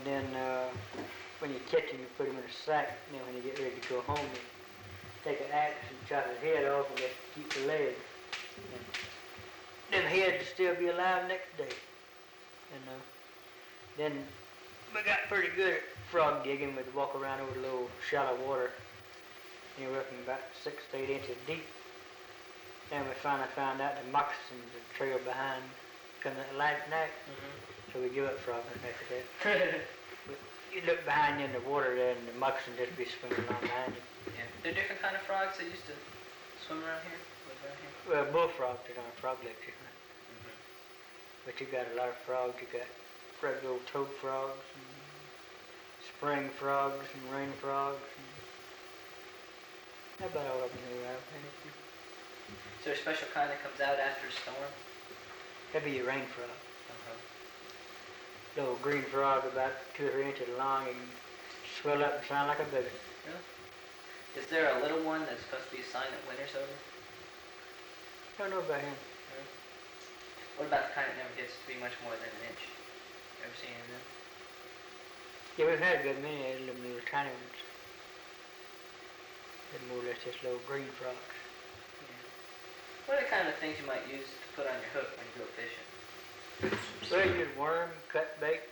And then when you catch him, you put him in a sack. And then when you get ready to go home, you take an axe and chop his head off and just keep the leg. And them heads will still be alive next day. And then we got pretty good at frog gigging. We'd walk around over the little shallow water, anywhere from about 6 to 8 inches deep. Then we finally found out the moccasins had trailed behind coming at light at night. So we give up frogging after that. You look behind you in the water there and the moccasins just be swimming along behind you. Yeah. There are different kind of frogs that used to swim around here? Live around here? Well, bullfrogs are on a frog lecture. But you got a lot of frogs. You got regular old toad frogs, and spring frogs, and rain frogs. And that's about all of them there. Is there a special kind that comes out after a storm? That'd be your rain frog. Little green frog about 2 or 3 inches long and swell up and sound like a baby. Really? Is there a little one that's supposed to be a sign that winter's over? Don't know about him. Really? What about the kind that never gets to be much more than an inch? Ever seen any of them? Yeah, we've had a good many of them little tiny ones. They're more or less just little green frogs. Yeah. What are the kind of things you might use to put on your hook when you go fishing? Well, you use worm, cut bait,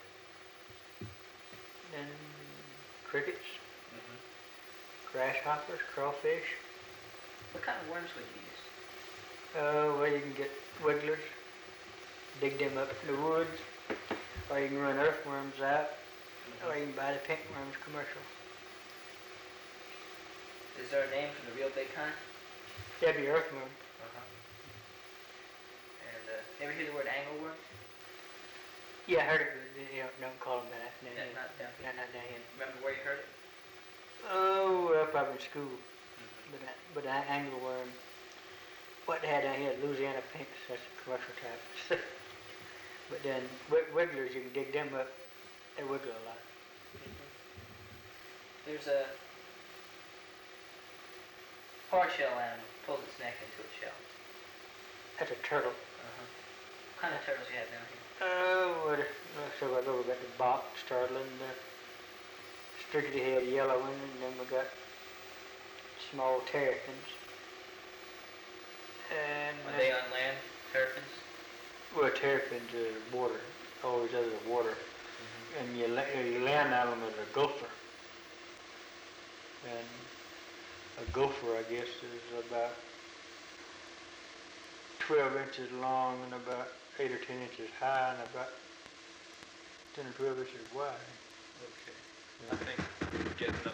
and crickets, grasshoppers, crawfish. What kind of worms would you use? Well, you can get wigglers, dig them up in the woods, or you can run earthworms out, or you can buy the pink worms commercial. Is there a name for the real big kind? That'd be earthworm. And you ever hear the word angleworm? Yeah, I heard it, but you don't call them that. No, Not down here. Not down here. Remember where you heard it? Oh, well, probably in school. But the angleworm, what they had down here, Louisiana pinks, that's a commercial type. But then wigglers, you can dig them up. They wiggle a lot. There's a hard shell animal pulls its neck into its shell. That's a turtle. What kind of turtles you have down here? So I go, we got the box turtle and the streaky head yellow one, and then we got small terrapins. And Are they on land, terrapins? Well, terrapins are water, always under the water. And your land animal is a gopher. And a gopher, I guess, is about 12 inches long and about 8 or 10 inches high and about 10 or 12 inches wide. Okay. I think getting